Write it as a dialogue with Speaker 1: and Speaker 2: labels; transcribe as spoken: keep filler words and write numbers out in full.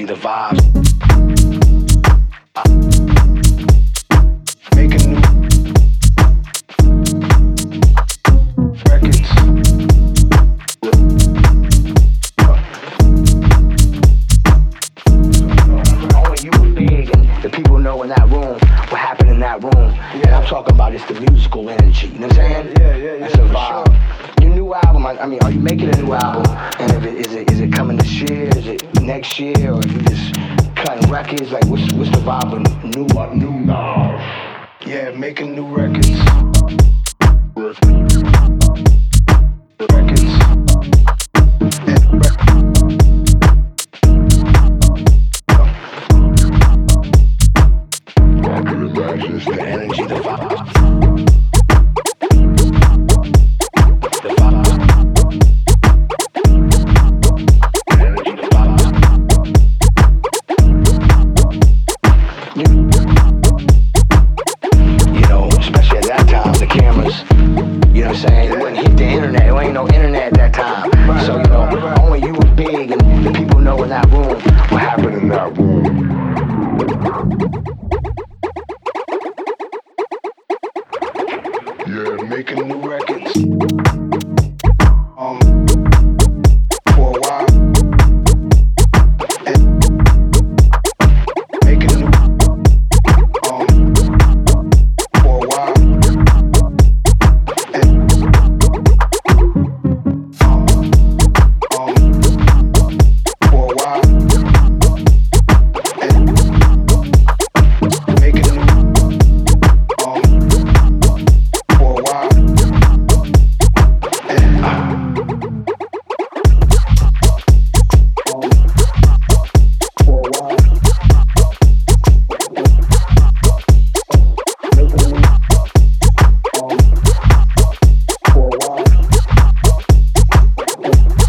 Speaker 1: energy, the vibe. Uh, making new records. Only you were big, and the people know in that room what happened in that room. Yeah. And I'm talking about it's the musical energy. You know what I'm saying?
Speaker 2: Yeah, yeah, yeah.
Speaker 1: That's a vibe. Sure. Your new album. I, I mean, are you making a new album? And if it, is it is it coming this year? Is it next year? Or you just cutting records? Like, what's what's the vibe of new uh, new now? Yeah, making new records. Records. The energy, the vibe. The vibe. The energy, the vibe. You, you know, especially at that time, the cameras, you know what I'm saying? It wouldn't hit the internet. There ain't no internet at that time. So, you know, only you were big and the people know in that room what happened in that room. Yeah, making new records. Um, for a while. And making new. Um, for a while. And um, um, for a while. And making new. Um. For a while. And, uh, for a while.